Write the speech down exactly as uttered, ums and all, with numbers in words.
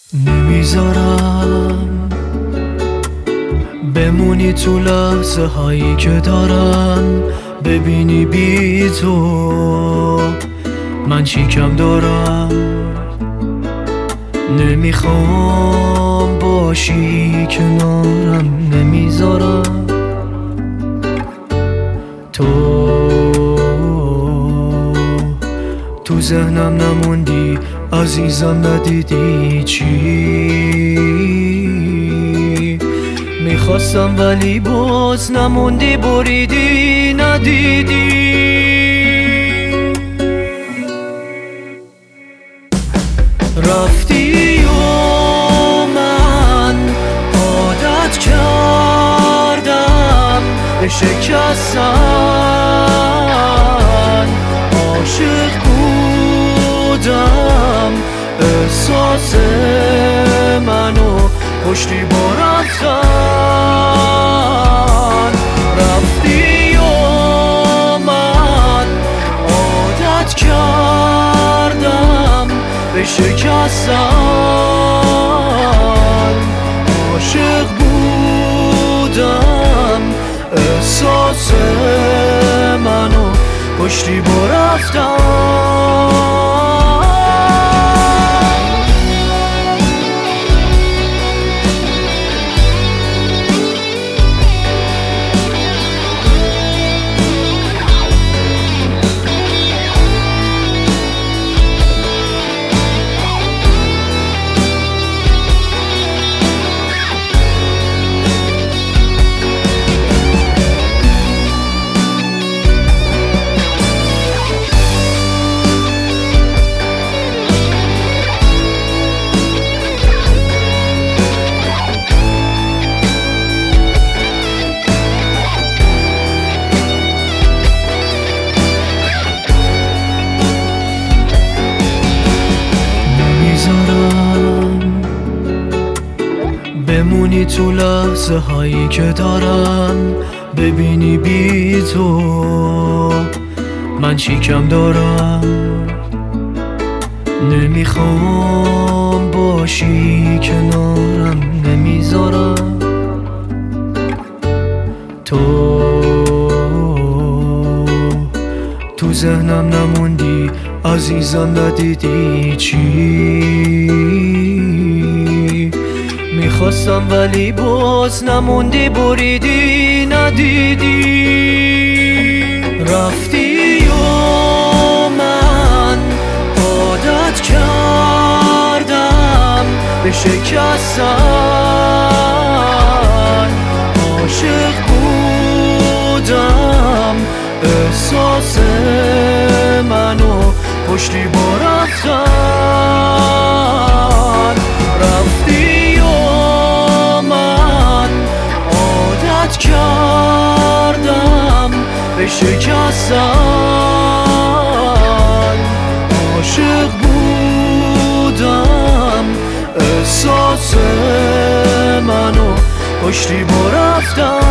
نمیذارم بمونی تو لحظه هایی که دارم، ببینی بی تو من چی کم دارم. نمیخوام باشی کنارم، نمیذارم تو تو ذهنم نموندی، عزیزم ندیدی چی میخواستم ولی باز نموندی، بریدی ندیدی. رفتی و من عادت کردم به شکستن، عاشق بودم احساس منو پشتی با رفتن. رفتی و من عادت کردم به شکستن، عاشق بودم احساس منو پشتی با رفتن. بمونی تو لحظه هایی که دارم، ببینی بی تو من چی کم دارم. نمیخوام باشی کنارم، نمیذارم تو تو ذهنم نموندی، عزیزم ندیدی چی میخواستم ولی باز نموندی، بریدی ندیدی. رفتی و من عادت کردم به شکستن، عاشق بودم احساس منو پشتی با رفتن. رفتی کردم به شکستن، عاشق بودم احساس منو پشتی با رفتن.